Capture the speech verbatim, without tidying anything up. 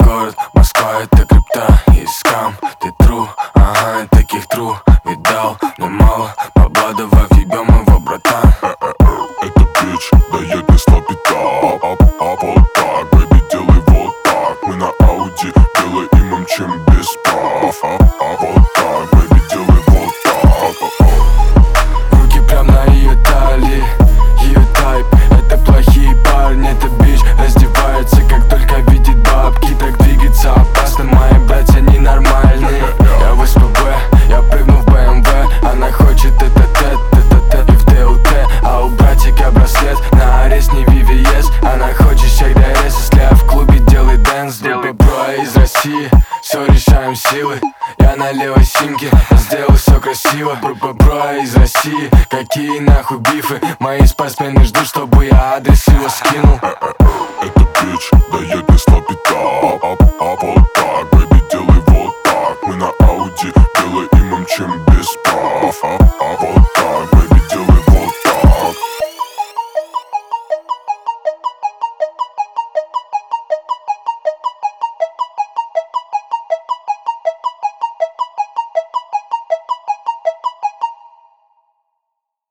город, Москва, это крипта и скам. Ты тру, ага, таких тру видал немало. Бабла, давай въебем его, братан. Эта бич дает мне слабита. А, а вот так, бэби, делай вот так. Мы на Ауди, белый и мчим без прав. А, а вот так, бэби, делай вот так. Руки прям на ее талии, ее тайп. Это плохие парни, это бич раздевается, как только видит бабки. Так двигаться опасно, мои братья ненормальные. Я в СПБ, я прыгну в БМВ. Она хочет это тет, это тет и в ДУТ. А у братика браслет на арест, не ви ви эс. Она хочет чек ДРС, если я в клубе делай дэнс. Делай бро из России, все решаем силы. Я на левой симке, сделал все красиво. Бро из России, какие нахуй бифы. Мои спортсмены ждут, чтобы я адрес его скинул. Эта бич дает мне слабита. А, а, а вот